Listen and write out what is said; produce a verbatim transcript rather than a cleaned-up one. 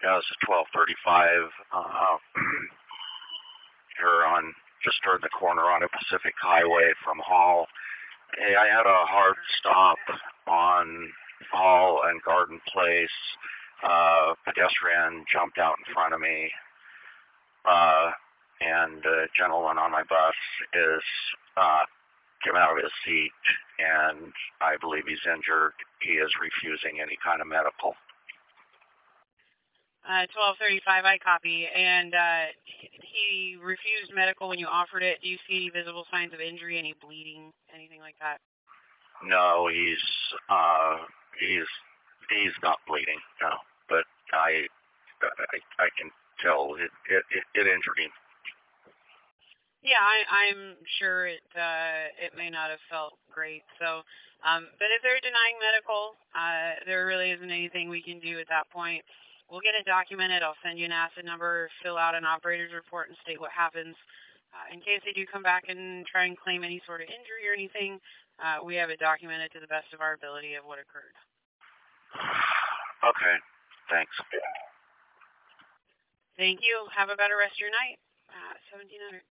Yeah, this is twelve thirty-five. Uh, here on just toward the corner on a Pacific Highway from Hall. Hey, I had a hard stop on Hall and Garden Place. Uh, pedestrian jumped out in front of me, uh, and the gentleman on my bus is uh, came out of his seat, and I believe he's injured. He is refusing any kind of medical. Uh, twelve thirty-five, I copy. And uh, he refused medical when you offered it. Do you see any visible signs of injury, any bleeding, anything like that? No, he's uh, he's he's not bleeding. No, but I I, I can tell it, it it it injured him. Yeah, I, I'm sure it uh, it may not have felt great. So, um, but if they're denying medical, uh, there really isn't anything we can do at that point. We'll get it documented. I'll send you an acid number, fill out an operator's report, and state what happens. Uh, in case they do come back and try and claim any sort of injury or anything, uh, we have it documented to the best of our ability of what occurred. Okay, thanks. Thank you. Have a better rest of your night. Uh, seventeen hundred.